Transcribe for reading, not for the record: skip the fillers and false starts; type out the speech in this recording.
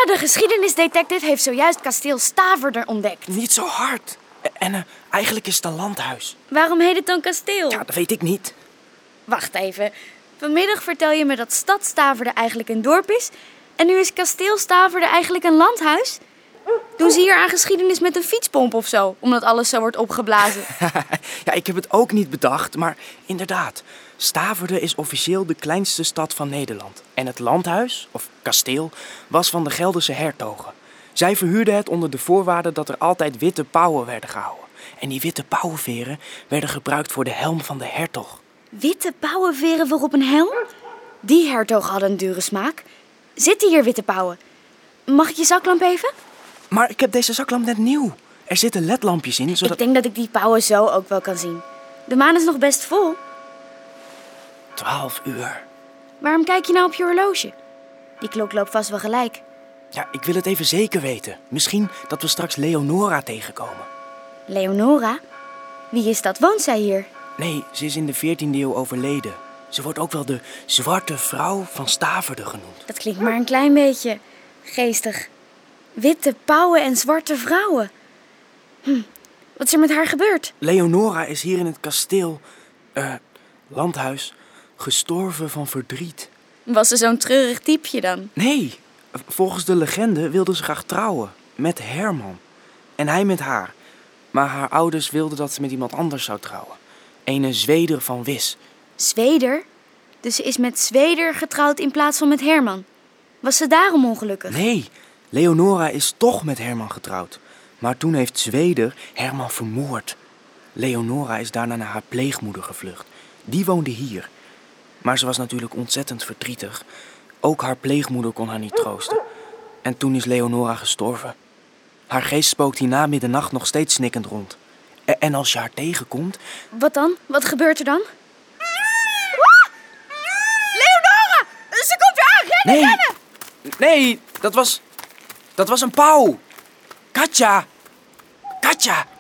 de geschiedenisdetective heeft zojuist kasteel Staverde ontdekt. Niet zo hard. En eigenlijk is het een landhuis. Waarom heet het dan kasteel? Ja, dat weet ik niet. Wacht even. Vanmiddag vertel je me dat stad Staverde eigenlijk een dorp is. En nu is kasteel Staverde eigenlijk een landhuis? Doen ze hier aan geschiedenis met een fietspomp of zo? Omdat alles zo wordt opgeblazen. Ja, ik heb het ook niet bedacht, maar inderdaad. Staverde is officieel de kleinste stad van Nederland. En het landhuis, of kasteel, was van de Gelderse hertogen. Zij verhuurden het onder de voorwaarde dat er altijd witte pauwen werden gehouden. En die witte pauwenveren werden gebruikt voor de helm van de hertog. Witte pauwenveren voor op een helm? Die hertog hadden een dure smaak. Zitten hier witte pauwen? Mag ik je zaklamp even? Maar ik heb deze zaklamp net nieuw. Er zitten ledlampjes in, zodat... Ik denk dat ik die pauwen zo ook wel kan zien. De maan is nog best vol. 12 uur. Waarom kijk je nou op je horloge? Die klok loopt vast wel gelijk. Ja, ik wil het even zeker weten. Misschien dat we straks Leonora tegenkomen. Leonora? Wie is dat? Woont zij hier? Nee, ze is in de 14e eeuw overleden. Ze wordt ook wel de zwarte vrouw van Staverde genoemd. Dat klinkt maar een klein beetje geestig. Witte pauwen en zwarte vrouwen. Wat is er met haar gebeurd? Leonora is hier in het kasteel, landhuis, gestorven van verdriet. Was ze zo'n treurig typeje dan? Nee, volgens de legende wilde ze graag trouwen met Herman. En hij met haar. Maar haar ouders wilden dat ze met iemand anders zou trouwen. Ene Zweder van Wis. Zweder? Dus ze is met Zweder getrouwd in plaats van met Herman. Was ze daarom ongelukkig? Nee, Leonora is toch met Herman getrouwd. Maar toen heeft Zweder Herman vermoord. Leonora is daarna naar haar pleegmoeder gevlucht. Die woonde hier. Maar ze was natuurlijk ontzettend verdrietig. Ook haar pleegmoeder kon haar niet troosten. En toen is Leonora gestorven. Haar geest spookt hier na middernacht nog steeds snikkend rond. En als je haar tegenkomt... Wat dan? Wat gebeurt er dan? Leonora! Ze komt weer aan! Rennen! Nee, dat was een pauw. Katja!